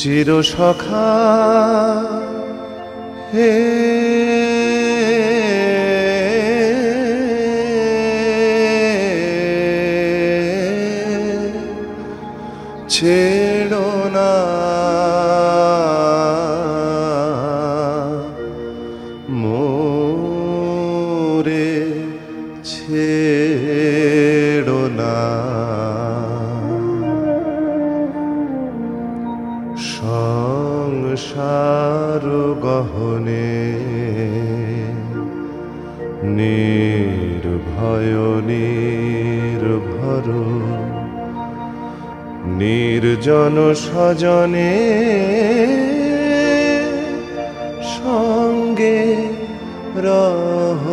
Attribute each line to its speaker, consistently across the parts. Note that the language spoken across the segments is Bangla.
Speaker 1: চির সখা হে ছেড়ো না মোরে, ছেড়ো না। সংসার গহনে নির্ভয় নির্ভর, নির্জন স্বজনে সঙ্গে রহ।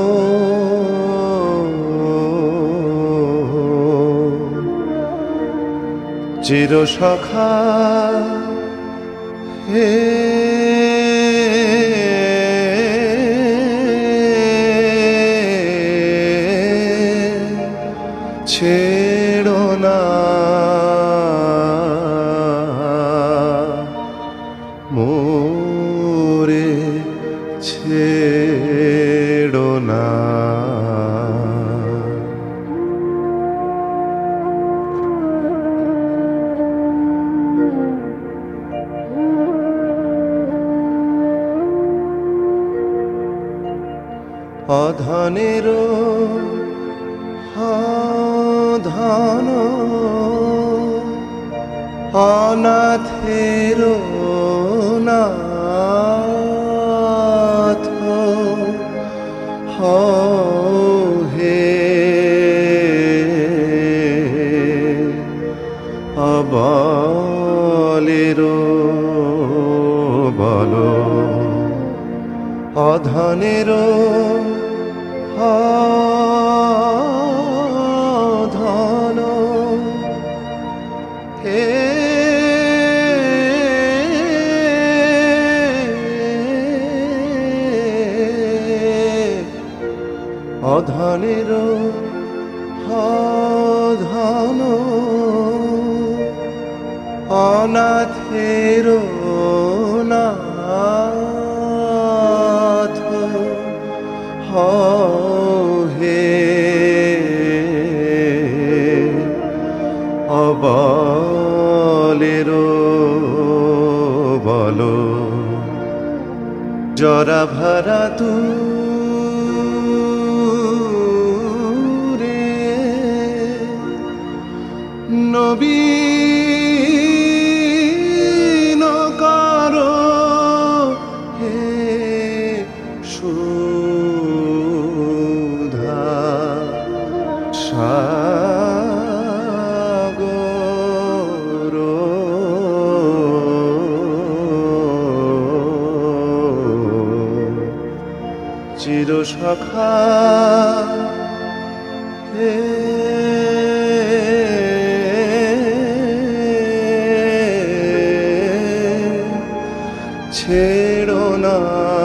Speaker 1: চির সখা হে ছেড়ো না মোরে, ছেড়ো না। অধনের ধন অনাথের নাথ হে অবলের বল। অধনের ধন হে অধনের ধন অনাথের নাথ হে অবলের বল। জরা ভরা তুরে নবীন কর হে সুধা সাগর। চির সখা হে ছেড়ো না